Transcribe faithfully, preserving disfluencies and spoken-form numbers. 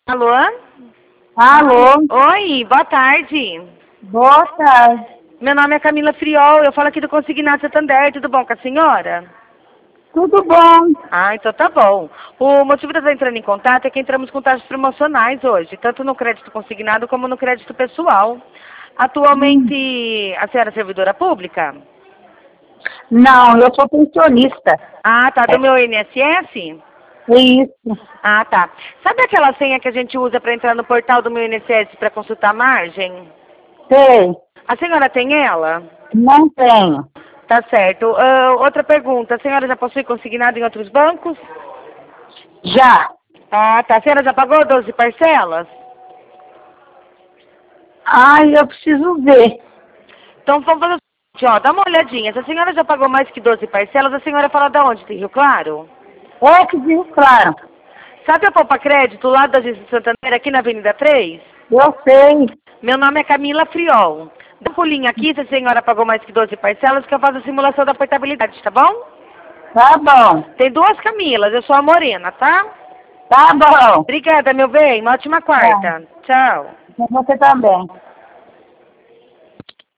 Alô? Alô? Oi, boa tarde. Boa tarde. Meu nome é Camila Friol, eu falo aqui do Consignado Santander, tudo bom com a senhora? Tudo bom? Ah, então tá bom. O motivo de eu estar entrando em contato é que entramos com taxas promocionais hoje, tanto no crédito consignado como no crédito pessoal. Atualmente, a senhora é servidora pública? Não, eu sou pensionista. Ah, tá, do meu I N S S? Isso. Ah, tá. Sabe aquela senha que a gente usa para entrar no portal do meu I N S S para consultar a margem? Sei. A senhora tem ela? Não tenho. Tá certo. Ah, outra pergunta, a senhora já possui consignado em outros bancos? Já. Ah, tá. A senhora já pagou doze parcelas? Ai, eu preciso ver. Então vamos fazer o seguinte, ó, dá uma olhadinha. Se a senhora já pagou mais que doze parcelas, a senhora fala de onde? Tem Rio Claro? É que diz, claro. Sabe a Poupa Crédito, lá da Agência de Santander, aqui na Avenida três? Eu sei. Meu nome é Camila Friol. Dá um pulinho aqui se a senhora pagou mais que doze parcelas, que eu faço a simulação da portabilidade, tá bom? Tá bom. Tem duas Camilas, eu sou a Morena, tá? Tá bom. Obrigada, meu bem. Uma ótima quarta. Tchau. Você também.